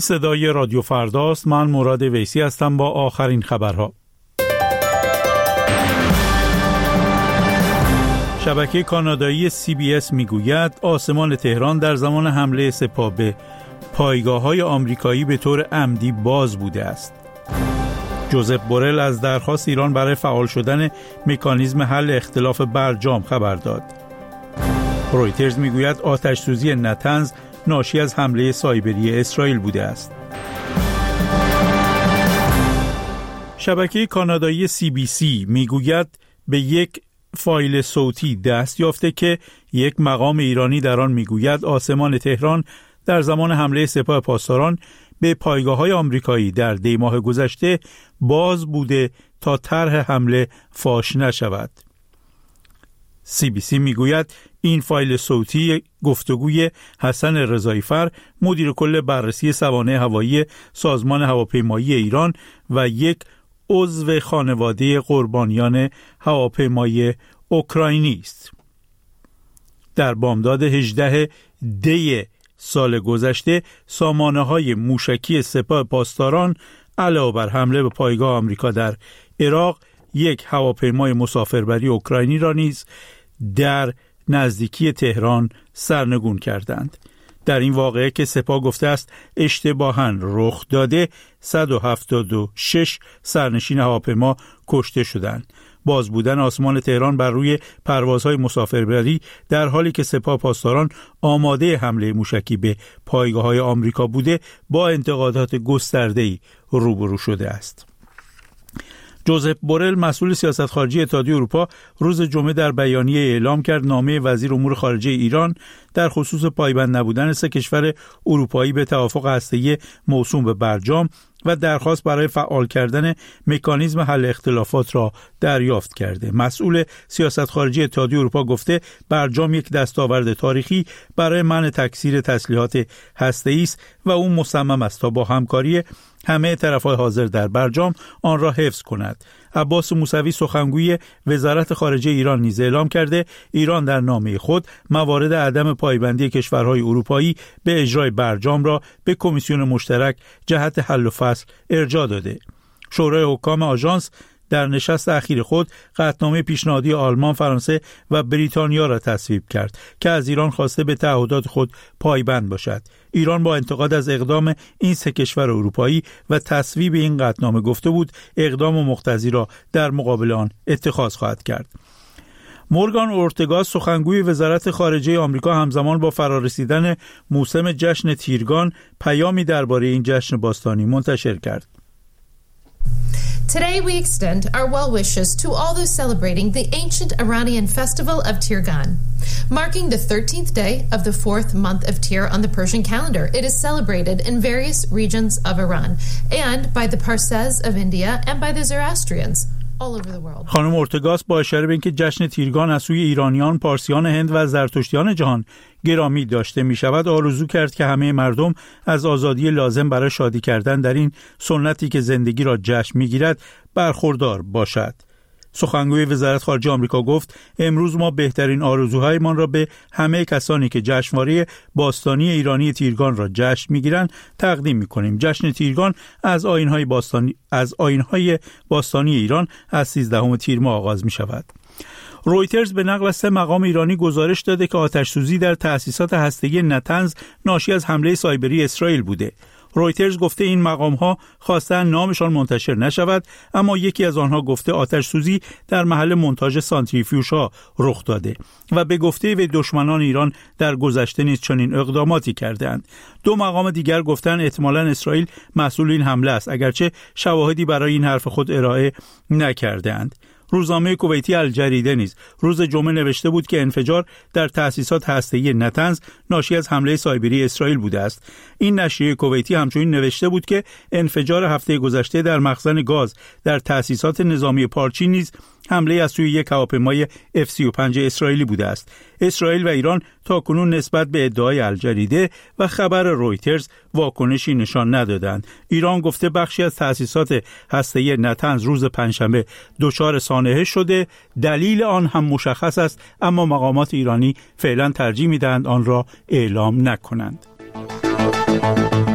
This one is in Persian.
صدای رادیو فرداست. من مراد ویسی هستم با آخرین خبرها. شبکه کانادایی CBS میگوید آسمان تهران در زمان حمله سپاه به پایگاه‌های آمریکایی به طور عمدی باز بوده است. جوزف بورل از درخواست ایران برای فعال شدن مکانیزم حل اختلاف برجام خبر داد. رویترز میگوید آتش‌سوزی نتنز ناشی از حمله سایبری اسرائیل بوده است. شبکه کانادایی CBC میگوید به یک فایل صوتی دست یافته که یک مقام ایرانی در آن میگوید آسمان تهران در زمان حمله سپاه پاسداران به پایگاه‌های آمریکایی در دی ماه گذشته باز بوده تا طرح حمله فاش نشود. CBC میگوید این فایل صوتی گفتگوی حسن رضایی‌فر مدیر کل بررسی سوانح هوایی سازمان هواپیمایی ایران و یک عضو خانواده قربانیان هواپیمای اوکراینی است. در بامداد 18 دی سال گذشته سامانه‌های موشکی سپاه پاسداران علاوه بر حمله به پایگاه آمریکا در عراق یک هواپیمای مسافربری اوکراینی را نیز در نزدیکی تهران سرنگون کردند. در این واقعه که سپاه گفته است اشتباهاً رخ داده 176 سرنشین هواپیما کشته شدند. باز بودن آسمان تهران بر روی پروازهای مسافربری در حالی که سپاه پاسداران آماده حمله موشکی به پایگاه‌های آمریکا بوده با انتقادات گسترده‌ای روبرو شده است. جوزف بورل مسئول سیاست خارجی اتحادیه اروپا روز جمعه در بیانیه اعلام کرد نامه وزیر امور خارجه ایران در خصوص پایبند نبودن 3 کشور اروپایی به توافق هسته‌ای موسوم به برجام و درخواست برای فعال کردن مکانیزم حل اختلافات را دریافت کرده. مسئول سیاست خارجی اتحادیه اروپا گفته برجام یک دستاورد تاریخی برای منع تکثیر تسلیحات هسته‌ای است و او مصمم است تا با همکاری همه طرف‌های حاضر در برجام آن را حفظ کند. عباس موسوی سخنگوی وزارت خارجه ایران نیز اعلام کرده ایران در نامه خود موارد عدم پایبندی کشورهای اروپایی به اجرای برجام را به کمیسیون مشترک جهت حل و فصل ارجاع داده. شورای حکام آژانس در نشست اخیر خود قطعنامه پیشنهادی آلمان، فرانسه و بریتانیا را تصویب کرد که از ایران خواسته به تعهدات خود پایبند باشد. ایران با انتقاد از اقدام این 3 کشور اروپایی و تصویب این قطعنامه گفته بود اقدام مقتضی را در مقابل آن اتخاذ خواهد کرد. مورگان اورتگا سخنگوی وزارت خارجه آمریکا همزمان با فرارسیدن موسم جشن تیرگان پیامی درباره این جشن باستانی منتشر کرد. Today we extend our well wishes to all those celebrating the ancient Iranian festival of Tirgan. Marking the 13th day of the 4th month of Tir on the Persian calendar, it is celebrated in various regions of Iran and by the Parses of India and by the Zoroastrians all over the world. خانم اورتگاس با اشاره به اینکه جشن تیرگان از سوی ایرانیان، پارسیان هند و زرتشتیان جهان گرامی داشته می شود آرزو کرد که همه مردم از آزادی لازم برای شادی کردن در این سنتی که زندگی را جشن می گیرد برخوردار باشد. سخنگوی وزارت خارجه آمریکا گفت امروز ما بهترین آرزوهایمان را به همه کسانی که جشنواره باستانی ایرانی تیرگان را جشن می‌گیرند تقدیم می‌کنیم. جشن تیرگان از آیین‌های باستانی ایران از 13 تیر ماه آغاز می‌شود. رویترز به نقل از 3 مقام ایرانی گزارش داده که آتش‌سوزی در تأسیسات هسته‌ای نتنز ناشی از حمله سایبری اسرائیل بوده. رویترز گفته این مقام‌ها خواستن نامشان منتشر نشود، اما یکی از آنها گفته آتش‌سوزی در محل مونتاژ سانتریفیوژها رخ داده و به گفته و دشمنان ایران در گذشته نیز چنین اقداماتی کردند. 2 مقام دیگر گفتند احتمالاً اسرائیل مسئول این حمله است، اگرچه شواهدی برای این حرف خود ارائه نکردند. روزنامه کویتی الجریده نیز روز جمعه نوشته بود که انفجار در تأسیسات هسته‌ای نتنز ناشی از حمله سایبری اسرائیل بوده است. این نشریه کویتی همچنین نوشته بود که انفجار هفته گذشته در مخزن گاز در تأسیسات نظامی پارچی نیز حمله از سوی یک هواپیمای F-35 اسرائیلی بوده است. اسرائیل و ایران تاکنون نسبت به ادعای الجریده و خبر رویترز واکنشی نشان ندادند. ایران گفته بخشی از تأسیسات هسته‌ای نتنز روز پنجشنبه دچار سانحه شده. دلیل آن هم مشخص است، اما مقامات ایرانی فعلا ترجیح می‌دهند آن را اعلام نکنند.